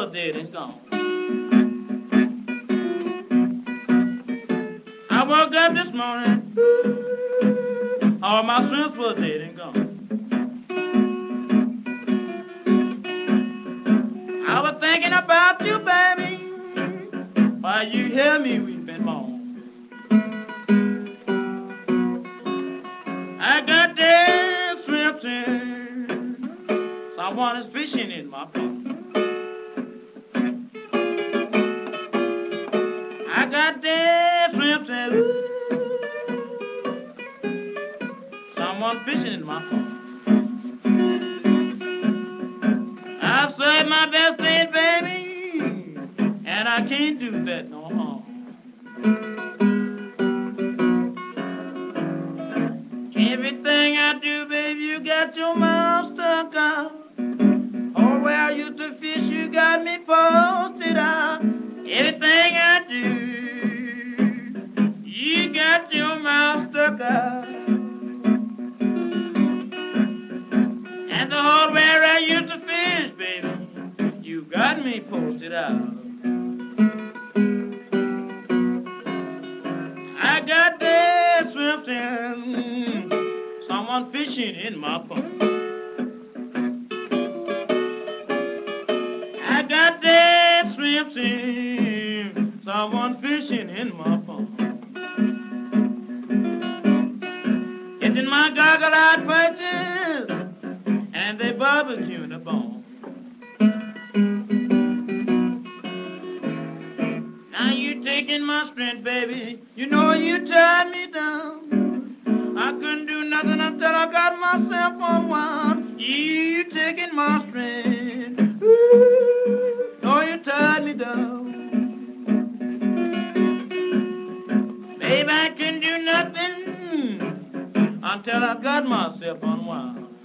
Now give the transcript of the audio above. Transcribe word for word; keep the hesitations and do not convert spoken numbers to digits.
was dead and gone. I woke up this morning, all my strength was dead and gone. I was thinking about you, baby, while you hear me weeping moan. I got dead swimming, someone is fishing in my pond. I got dead swimming, someone fishing in my pond. I saved my best day, baby, and I can't do that no more. Everything I do, baby, you got your mouth stuck out. Oh, where I used to fish, you got me posted out. Everything I do, you got your mouth stuck out. And the hole where I used to fish, baby, you got me posted out. I got that swimming, someone fishing in my pond. I got that swimming, someone fishing in my pond. Getting my goggle-eyed purchase, and they barbecuing the bone. Now you taking my strength, baby. You know you tied me down. I couldn't do nothing until I got myself unwound. You taking my strength. Ooh, know you tied me down. Baby, I couldn't do nothing until I got myself unwound.